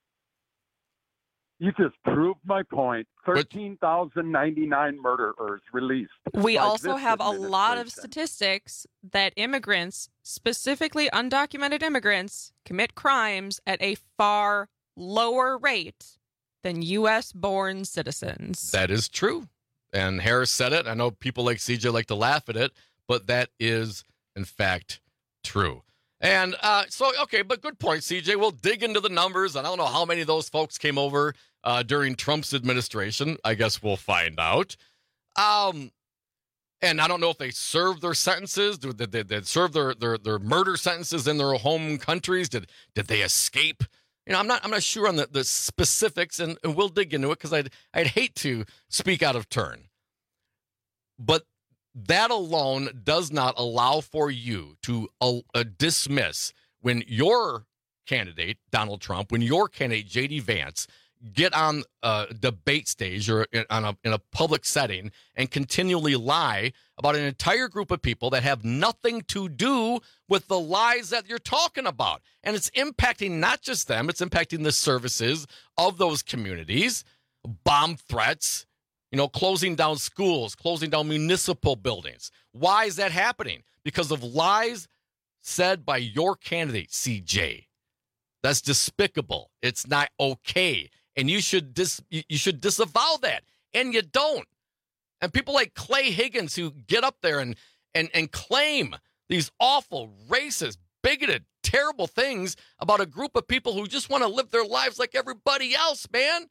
You just proved my point. 13,099 murderers released. We also have a lot of statistics that immigrants, specifically undocumented immigrants, commit crimes at a far lower rate than U.S.-born citizens. That is true. And Harris said it. I know people like CJ like to laugh at it, but that is, in fact, true. And okay, but good point, CJ. We'll dig into the numbers. And I don't know how many of those folks came over during Trump's administration. I guess we'll find out. And I don't know if they served their sentences. Did they serve their murder sentences in their home countries? Did they escape? You know, I'm not sure on the specifics, and we'll dig into it because I'd hate to speak out of turn. But that alone does not allow for you to dismiss when your candidate, Donald Trump, when your candidate, J.D. Vance, get on a debate stage or in a public setting and continually lie about an entire group of people that have nothing to do with the lies that you're talking about. And it's impacting not just them, it's impacting the services of those communities, bomb threats, closing down schools, closing down municipal buildings. Why is that happening? Because of lies said by your candidate, CJ. That's despicable. It's not okay. And you should disavow that. And you don't. And people like Clay Higgins who get up there and claim these awful, racist, bigoted, terrible things about a group of people who just want to live their lives like everybody else, man.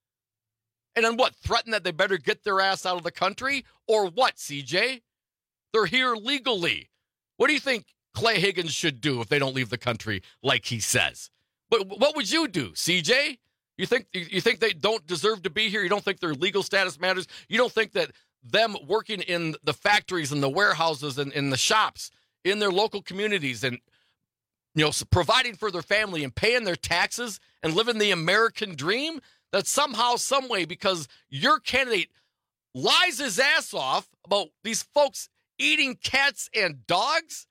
And then what? Threaten that they better get their ass out of the country? Or what, CJ? They're here legally. What do you think Clay Higgins should do if they don't leave the country like he says? But what would you do, CJ? You think they don't deserve to be here? You don't think their legal status matters? You don't think that them working in the factories and the warehouses and in the shops in their local communities and providing for their family and paying their taxes and living the American dream, that somehow, some way, because your candidate lies his ass off about these folks eating cats and dogs,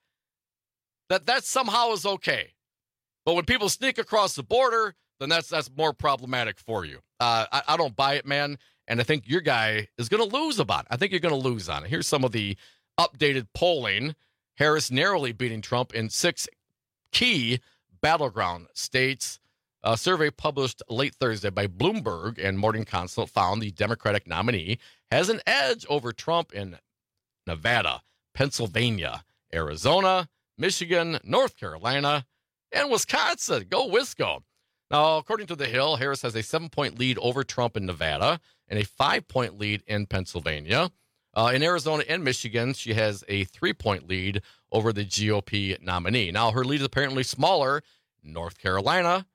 that somehow is okay. But when people sneak across the border, then that's more problematic for you. I don't buy it, man. And I think your guy is going to lose about it. I think you're going to lose on it. Here's some of the updated polling. Harris narrowly beating Trump in 6 key battleground states. A survey published late Thursday by Bloomberg and Morning Consult found the Democratic nominee has an edge over Trump in Nevada, Pennsylvania, Arizona, Michigan, North Carolina, and Wisconsin. Go Wisco. Now, according to The Hill, Harris has a 7-point lead over Trump in Nevada and a 5-point lead in Pennsylvania. In Arizona and Michigan, she has a 3-point lead over the GOP nominee. Now, her lead is apparently smaller. North Carolina,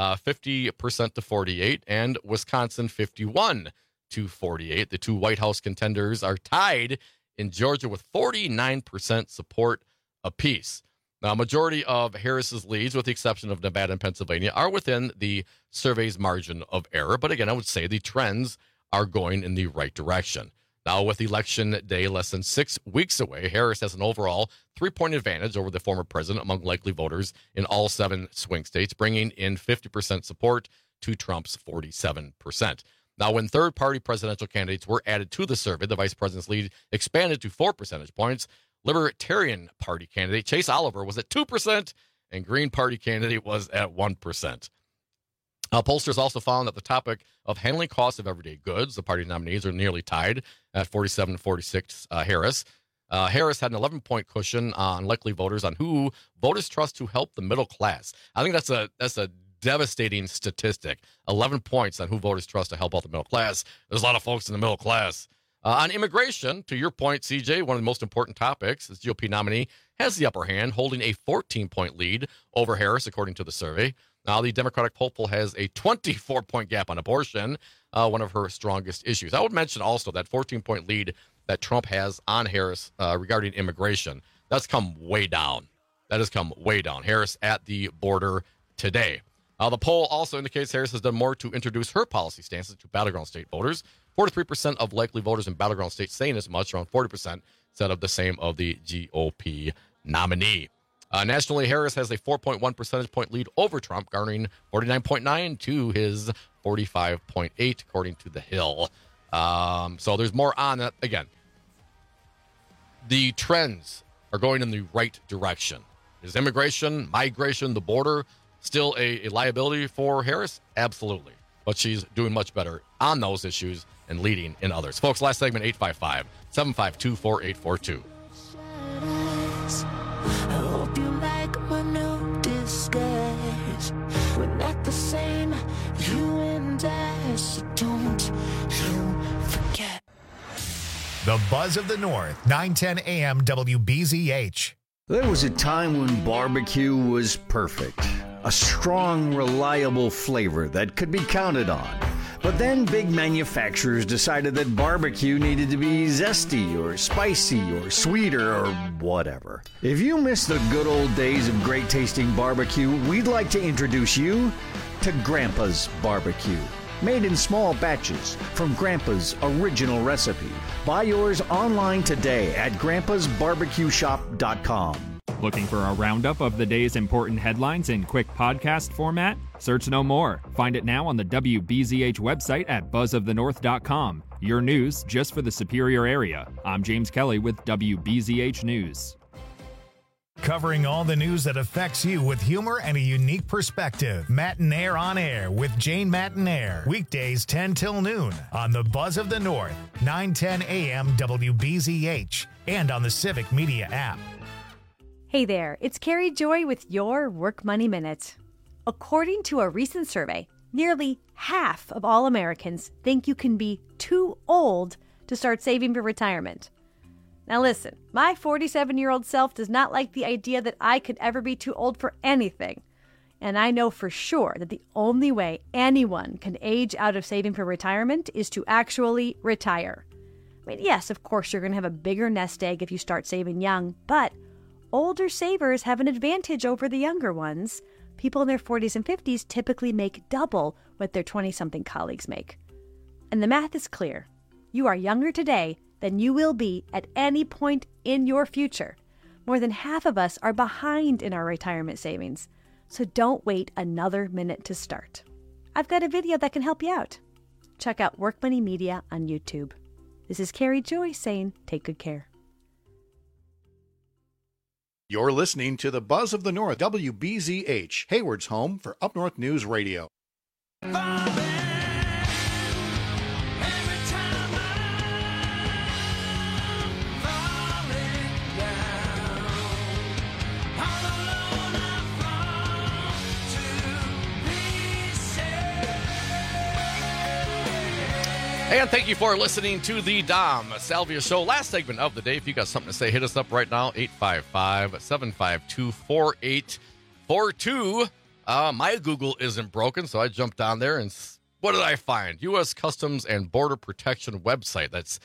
50% to 48, and Wisconsin, 51 to 48. The two White House contenders are tied in Georgia with 49% support apiece. Now, a majority of Harris's leads, with the exception of Nevada and Pennsylvania, are within the survey's margin of error. But again, I would say the trends are going in the right direction. Now, with Election Day less than 6 weeks away, Harris has an overall 3-point advantage over the former president among likely voters in all 7 swing states, bringing in 50% support to Trump's 47%. Now, when third-party presidential candidates were added to the survey, the vice president's lead expanded to 4 percentage points. Libertarian Party candidate Chase Oliver was at 2%, and Green Party candidate was at 1%. Pollsters also found that the topic of handling costs of everyday goods, the party nominees are nearly tied at 47-46 Harris. Harris had an 11-point cushion on likely voters on who voters trust to help the middle class. I think that's a devastating statistic. 11 points on who voters trust to help out the middle class. There's a lot of folks in the middle class. On immigration, to your point, CJ, one of the most important topics, this GOP nominee has the upper hand, holding a 14-point lead over Harris, according to the survey. Now, the Democratic hopeful has a 24-point gap on abortion, one of her strongest issues. I would mention also that 14-point lead that Trump has on Harris regarding immigration, that's come way down. That has come way down. Harris at the border today. The poll also indicates Harris has done more to introduce her policy stances to battleground state voters. 43% of likely voters in battleground states saying as much, around 40% said of the same of the GOP nominee. Nationally, Harris has a 4.1 percentage point lead over Trump, garnering 49.9 to his 45.8, according to The Hill. So there's more on that. Again, the trends are going in the right direction. Is immigration, migration, the border still a liability for Harris? Absolutely. But she's doing much better on those issues and leading in others. Folks, last segment, 855-752-4842. I hope you like my new disguise. We're not the same, you and I, so don't you forget. The Buzz of the North, 910 AM WBZH. There was a time when barbecue was perfect. A strong, reliable flavor that could be counted on. But then big manufacturers decided that barbecue needed to be zesty or spicy or sweeter or whatever. If you miss the good old days of great tasting barbecue, we'd like to introduce you to Grandpa's Barbecue. Made in small batches from Grandpa's original recipe. Buy yours online today at grandpasbarbecueshop.com. Looking for a roundup of the day's important headlines in quick podcast format? Search no more. Find it now on the WBZH website at buzzofthenorth.com. Your news just for the Superior area. I'm James Kelly with WBZH News. Covering all the news that affects you with humor and a unique perspective. Matinaire on Air with Jane Matinaire. Weekdays 10 till noon on the Buzz of the North, 9:10 a.m. WBZH, and on the Civic Media app. Hey there, it's Carrie Joy with your Work Money Minute. According to a recent survey, nearly half of all Americans think you can be too old to start saving for retirement. Now listen, my 47-year-old self does not like the idea that I could ever be too old for anything. And I know for sure that the only way anyone can age out of saving for retirement is to actually retire. I mean, yes, of course, you're going to have a bigger nest egg if you start saving young, but older savers have an advantage over the younger ones. People in their 40s and 50s typically make double what their 20-something colleagues make. And the math is clear. You are younger today than you will be at any point in your future. More than half of us are behind in our retirement savings, so don't wait another minute to start. I've got a video that can help you out. Check out Work Money Media on YouTube. This is Carrie Joy saying take good care. You're listening to the Buzz of the North, WBZH, Hayward's home for Up North News Radio. And thank you for listening to the Dom Salvia Show. Last segment of the day. If you got something to say, hit us up right now, 855-752-4842. My Google isn't broken, so I jumped on there, and what did I find? U.S. Customs and Border Protection website. That's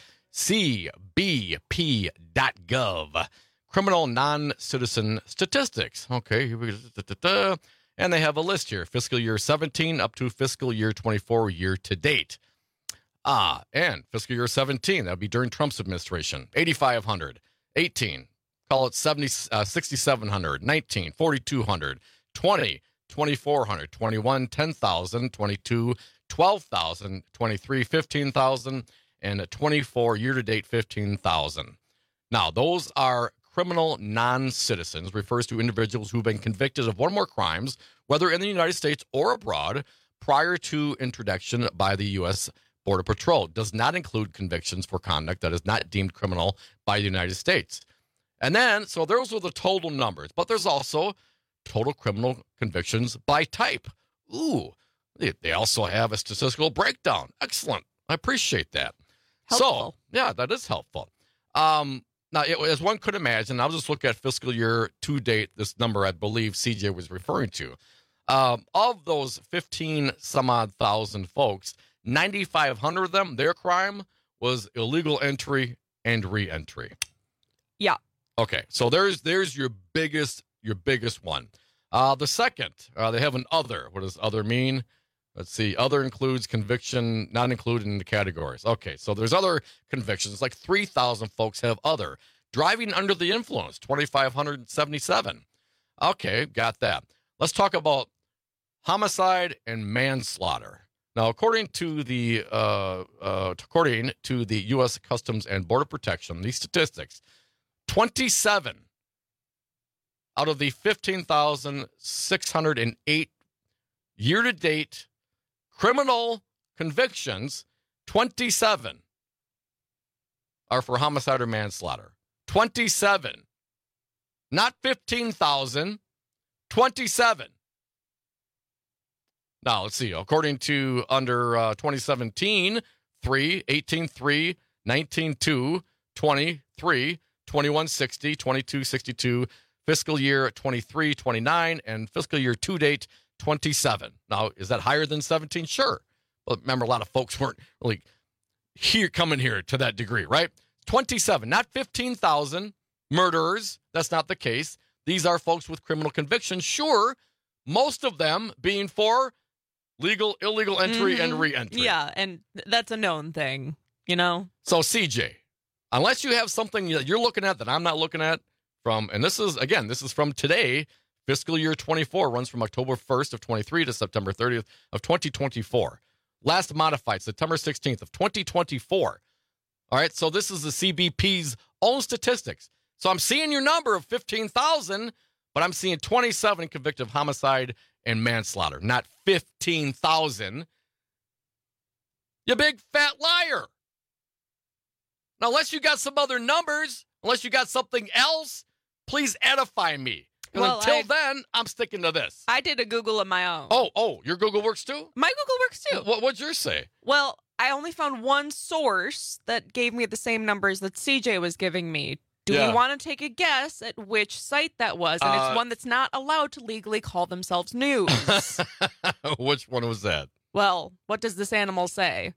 cbp.gov. Criminal non-citizen statistics. Okay, here we go. And they have a list here. Fiscal year 17 up to fiscal year 24 year to date. And fiscal year 17, that would be during Trump's administration, 8,500, 18, call it 6,700, 19, 4,200, 20, 2,400, 21, 10,000, 22, 12,000, 23, 15,000, and 24 year-to-date 15,000. Now, those are criminal non-citizens, refers to individuals who've been convicted of one or more crimes, whether in the United States or abroad, prior to introduction by the U.S. Border Patrol. Does not include convictions for conduct that is not deemed criminal by the United States. And then, so those are the total numbers, but there's also total criminal convictions by type. Ooh, they also have a statistical breakdown. Excellent. I appreciate that. Helpful. So, yeah, that is helpful. Now, as one could imagine, I'll just look at fiscal year to date, this number I believe CJ was referring to. Of those 15-some-odd thousand folks, 9,500 of them, their crime was illegal entry and re-entry. Yeah. Okay, so there's your biggest one. The second, they have an other. What does other mean? Let's see. Other includes conviction not included in the categories. Okay, so there's other convictions. Like 3,000 folks have other. Driving under the influence, 2,577. Okay, got that. Let's talk about homicide and manslaughter. Now, according to the U.S. Customs and Border Protection, these statistics, 27 out of the 15,608 year-to-date criminal convictions, 27 are for homicide or manslaughter. 27. Not 15,000, 27. Now, let's see. According to under 2017, 3, 18.3, 19.2, 23, 21.60, 22.62, fiscal year 23, 29, and fiscal year to date, 27. Now, is that higher than 17? Sure. But remember, a lot of folks weren't really coming here to that degree, right? 27, not 15,000 murderers. That's not the case. These are folks with criminal convictions. Sure, most of them being for legal, illegal entry and re-entry. Yeah, and that's a known thing, you know? So, CJ, unless you have something that you're looking at that I'm not looking at and this is from today, fiscal year 24 runs from October 1st of 23 to September 30th of 2024. Last modified, September 16th of 2024. All right, so this is the CBP's own statistics. So I'm seeing your number of 15,000, but I'm seeing 27 convicted of homicide and manslaughter, not 15,000. You big fat liar. Now, unless you got some other numbers, unless you got something else, please edify me. Well, until then, I'm sticking to this. I did a Google of my own. Oh, your Google works too? My Google works too. What'd yours say? Well, I only found one source that gave me the same numbers that CJ was giving me. Do we want to take a guess at which site that was? And it's one that's not allowed to legally call themselves news. Which one was that? Well, what does this animal say?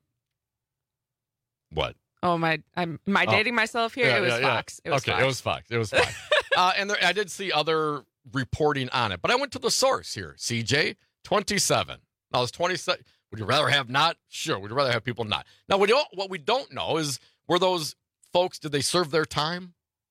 What? Oh, am I dating myself here? It was Fox. It was Fox. It was Fox. And I did see other reporting on it, but I went to the source here. CJ, 27. Now, it's 27. Would you rather have not? Sure. Would you rather have people not? Now, what we don't know is, were those folks, did they serve their time?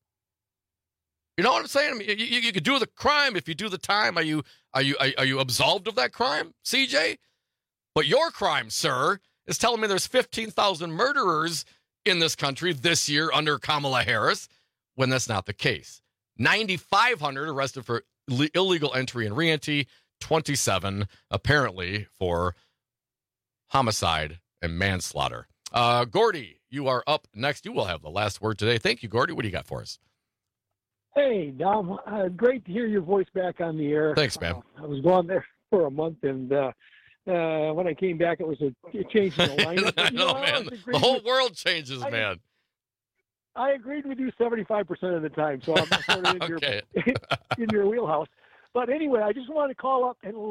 You know what I'm saying? I mean, you could do the crime if you do the time. Are you absolved of that crime, CJ? But your crime, sir, is telling me there's 15,000 murderers in this country this year under Kamala Harris, when that's not the case. 9,500 arrested for illegal entry and re-entry, 27 apparently for homicide and manslaughter. Gordy, you are up next. You will have the last word today. Thank you, Gordy. What do you got for us? Hey, Dom. Great to hear your voice back on the air. Thanks, man. I was gone there for a month, and when I came back, it was a change in the lineup. I know, man. The whole world changes, man. I agreed with you 75% of the time, so I'm sort of in, in your wheelhouse. But anyway, I just want to call up and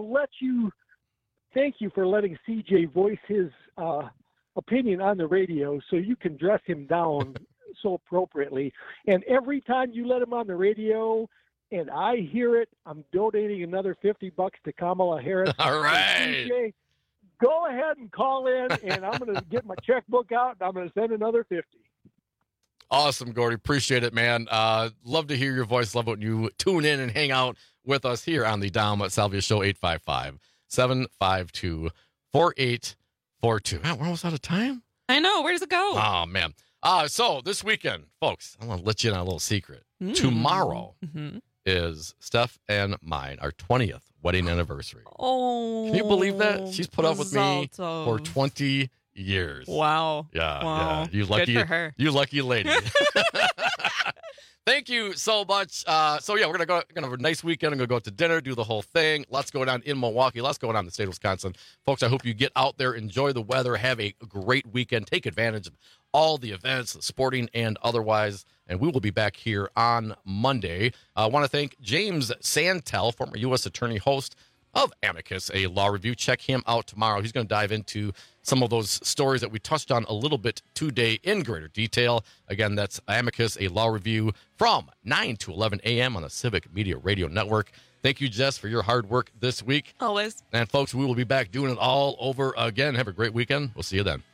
thank you for letting CJ voice his opinion on the radio so you can dress him down so appropriately. And every time you let him on the radio and I hear it, I'm donating another $50 to Kamala Harris. All right. CJ, go ahead and call in, and I'm going to get my checkbook out, and I'm going to send another $50. Awesome, Gordy. Appreciate it, man. Love to hear your voice. Love when you tune in and hang out with us here on the Dom Salvia Show. 855-752-4842. We're almost out of time. I know. Where does it go? Oh, man. So this weekend, folks, I'm going to let you in on a little secret. Tomorrow is Steph and mine, our 20th wedding anniversary. Oh. Can you believe that? She's put up with me for 20 years. Wow. Yeah. Wow. Yeah. You lucky, good for her. You lucky lady. Thank you so much. So yeah, we're gonna have a nice weekend. I'm gonna go out to dinner, do the whole thing. Lots going on in Milwaukee. Lots going on in the state of Wisconsin, folks. I hope you get out there, enjoy the weather, have a great weekend, take advantage of all the events, sporting and otherwise. And we will be back here on Monday. I want to thank James Santel, former U.S. Attorney, host of Amicus, a law review. Check him out tomorrow. He's going to dive into some of those stories that we touched on a little bit today in greater detail. Again, that's Amicus, a law review from 9 to 11 a.m. on the Civic Media Radio Network. Thank you, Jess, for your hard work this week. Always. And, folks, we will be back doing it all over again. Have a great weekend. We'll see you then.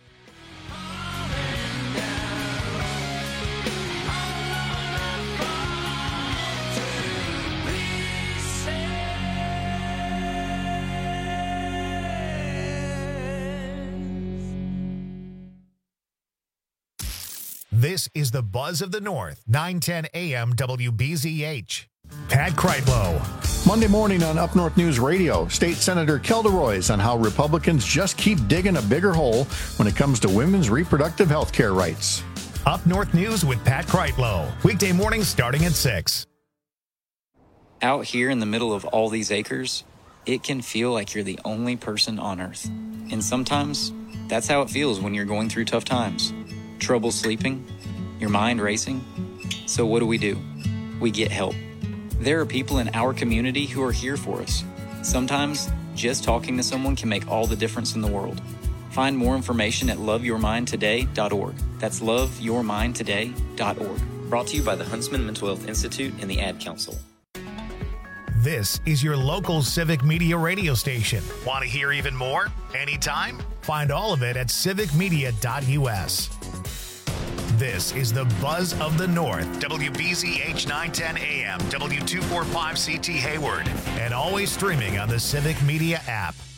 This is the Buzz of the North, 910 AM WBZH. Pat Kreitlow. Monday morning on Up North News Radio, State Senator Kelda Roys on how Republicans just keep digging a bigger hole when it comes to women's reproductive health care rights. Up North News with Pat Kreitlow. Weekday mornings starting at 6. Out here in the middle of all these acres, it can feel like you're the only person on Earth. And sometimes, that's how it feels when you're going through tough times. Trouble sleeping, your mind racing. So what do? We get help. There are people in our community who are here for us. Sometimes just talking to someone can make all the difference in the world. Find more information at loveyourmindtoday.org. That's loveyourmindtoday.org. Brought to you by the Huntsman Mental Health Institute and the Ad Council. This is your local Civic Media radio station. Want to hear even more? Anytime? Find all of it at civicmedia.us. This is the Buzz of the North, WBZH 910 AM, W245CT Hayward, and always streaming on the Civic Media app.